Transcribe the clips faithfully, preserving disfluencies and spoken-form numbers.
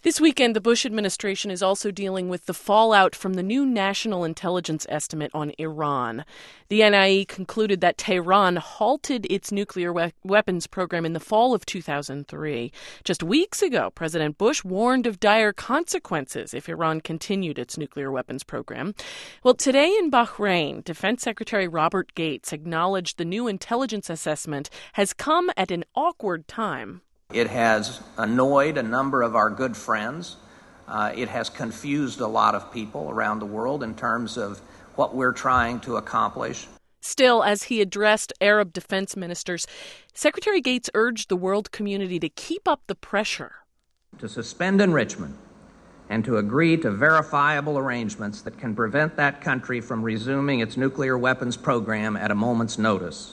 This weekend, the Bush administration is also dealing with the fallout from the new national intelligence estimate on Iran. The N I E concluded that Tehran halted its nuclear we- weapons program in the fall of two thousand three. Just weeks ago, President Bush warned of dire consequences if Iran continued its nuclear weapons program. Well, today in Bahrain, Defense Secretary Robert Gates acknowledged the new intelligence assessment has come at an awkward time. It has annoyed a number of our good friends. Uh, it has confused a lot of people around the world in terms of what we're trying to accomplish. Still, as he addressed Arab defense ministers, Secretary Gates urged the world community to keep up the pressure. To suspend enrichment and to agree to verifiable arrangements that can prevent that country from resuming its nuclear weapons program at a moment's notice,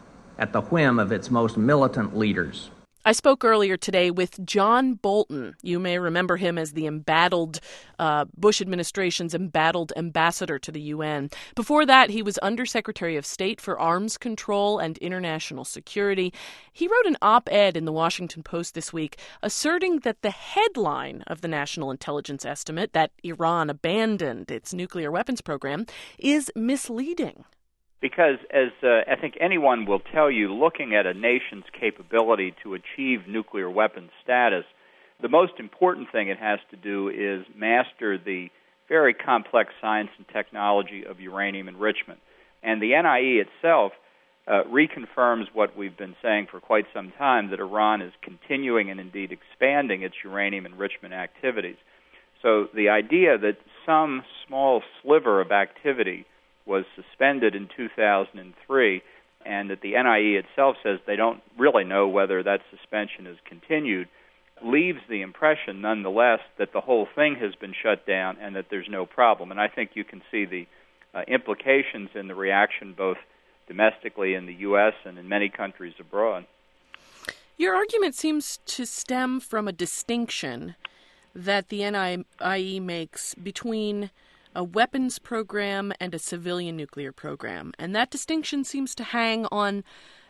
at the whim of its most militant leaders. I spoke earlier today with John Bolton. You may remember him as the embattled uh, Bush administration's embattled ambassador to the U N. Before that, he was Undersecretary of State for Arms Control and International Security. He wrote an op-ed in the Washington Post this week asserting that the headline of the National Intelligence Estimate, that Iran abandoned its nuclear weapons program, is misleading. Because, as uh, I think anyone will tell you, looking at a nation's capability to achieve nuclear weapons status, the most important thing it has to do is master the very complex science and technology of uranium enrichment. And the N I E itself uh, reconfirms what we've been saying for quite some time, that Iran is continuing and indeed expanding its uranium enrichment activities. So the idea that some small sliver of activity was suspended in two thousand three, and that the N I E itself says they don't really know whether that suspension is continued, leaves the impression, nonetheless, that the whole thing has been shut down and that there's no problem. And I think you can see the uh, implications in the reaction both domestically in the U S and in many countries abroad. Your argument seems to stem from a distinction that the N I E makes between a weapons program and a civilian nuclear program. And that distinction seems to hang on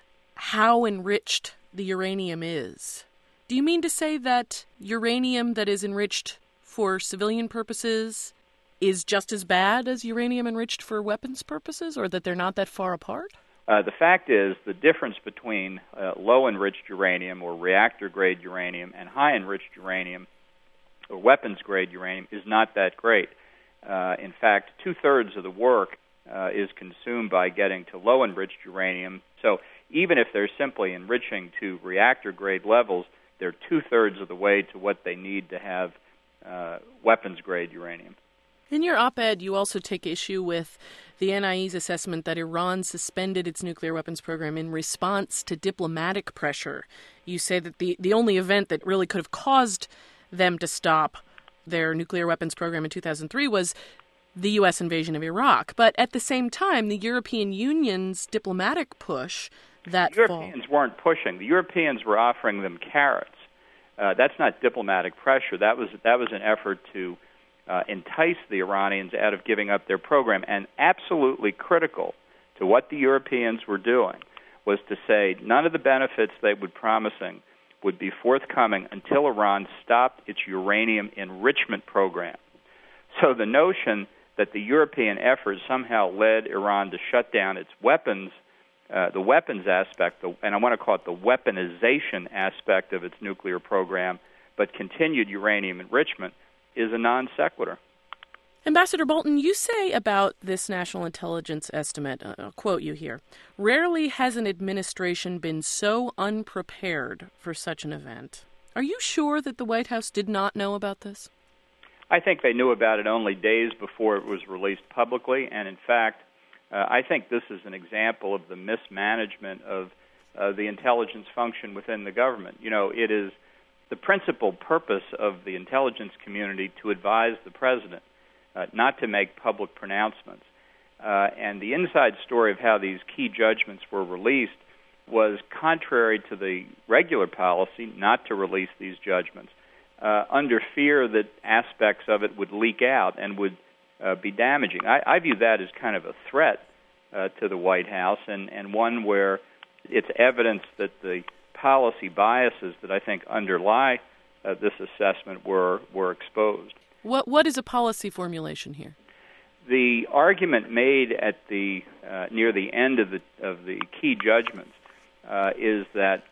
how enriched the uranium is. Do you mean to say that uranium that is enriched for civilian purposes is just as bad as uranium enriched for weapons purposes, or that they're not that far apart? Uh, the fact is the difference between uh, low-enriched uranium or reactor-grade uranium and high-enriched uranium or weapons-grade uranium is not that great. Uh, in fact, two-thirds of the work uh, is consumed by getting to low-enriched uranium. So even if they're simply enriching to reactor-grade levels, they're two-thirds of the way to what they need to have uh, weapons-grade uranium. In your op-ed, you also take issue with the N I E's assessment that Iran suspended its nuclear weapons program in response to diplomatic pressure. You say that the, the only event that really could have caused them to stop their nuclear weapons program in two thousand three was the U S invasion of Iraq. But at the same time, the European Union's diplomatic push that The Europeans fall... weren't pushing. The Europeans were offering them carrots. Uh, that's not diplomatic pressure. That was that was an effort to uh, entice the Iranians out of giving up their program. And absolutely critical to what the Europeans were doing was to say none of the benefits they were promising would be forthcoming until Iran stopped its uranium enrichment program. So the notion that the European effort somehow led Iran to shut down its weapons, uh, the weapons aspect, the, and I want to call it the weaponization aspect of its nuclear program, but continued uranium enrichment, is a non sequitur. Ambassador Bolton, you say about this national intelligence estimate, uh, I'll quote you here, "Rarely has an administration been so unprepared for such an event." Are you sure that the White House did not know about this? I think they knew about it only days before it was released publicly, and in fact, uh, I think this is an example of the mismanagement of uh, the intelligence function within the government. You know, it is the principal purpose of the intelligence community to advise the president, Uh, not to make public pronouncements. Uh, and the inside story of how these key judgments were released was contrary to the regular policy not to release these judgments, uh, under fear that aspects of it would leak out and would uh, be damaging. I, I view that as kind of a threat uh, to the White House, and, and one where it's evidence that the policy biases that I think underlie uh, this assessment were were exposed. What what is a policy formulation here? The argument made at the uh, near the end of the of the key judgments uh, is that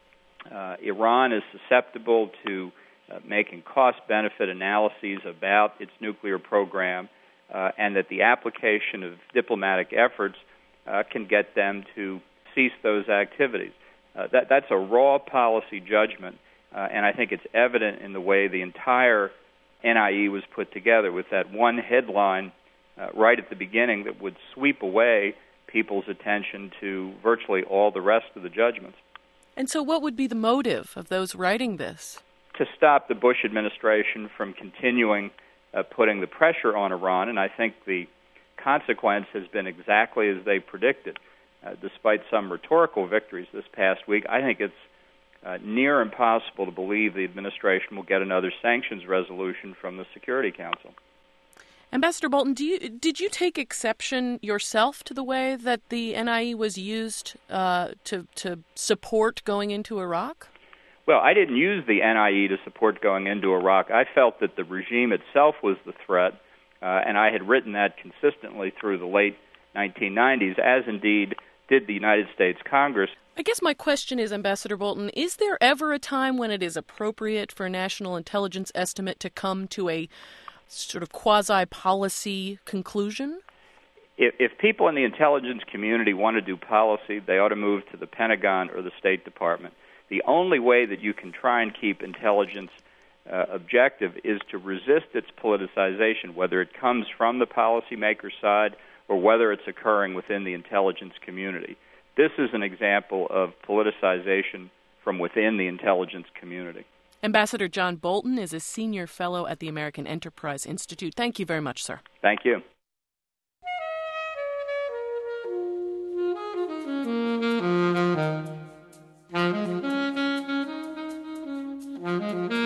uh, Iran is susceptible to uh, making cost-benefit analyses about its nuclear program, uh, and that the application of diplomatic efforts uh, can get them to cease those activities. Uh, that that's a raw policy judgment, uh, and I think it's evident in the way the entire N I E was put together, with that one headline Uh, right at the beginning that would sweep away people's attention to virtually all the rest of the judgments. And so what would be the motive of those writing this? To stop the Bush administration from continuing uh, putting the pressure on Iran, and I think the consequence has been exactly as they predicted. Uh, despite some rhetorical victories this past week, I think it's uh, near impossible to believe the administration will get another sanctions resolution from the Security Council. Ambassador Bolton, do you, did you take exception yourself to the way that the N I E was used uh, to, to support going into Iraq? Well, I didn't use the N I E to support going into Iraq. I felt that the regime itself was the threat, uh, and I had written that consistently through the late nineteen nineties, as indeed did the United States Congress. I guess my question is, Ambassador Bolton, is there ever a time when it is appropriate for a national intelligence estimate to come to a sort of quasi-policy conclusion? If, if people in the intelligence community want to do policy, they ought to move to the Pentagon or the State Department. The only way that you can try and keep intelligence uh, objective is to resist its politicization, whether it comes from the policymaker's side or whether it's occurring within the intelligence community. This is an example of politicization from within the intelligence community. Ambassador John Bolton is a senior fellow at the American Enterprise Institute. Thank you very much, sir. Thank you. Thank you.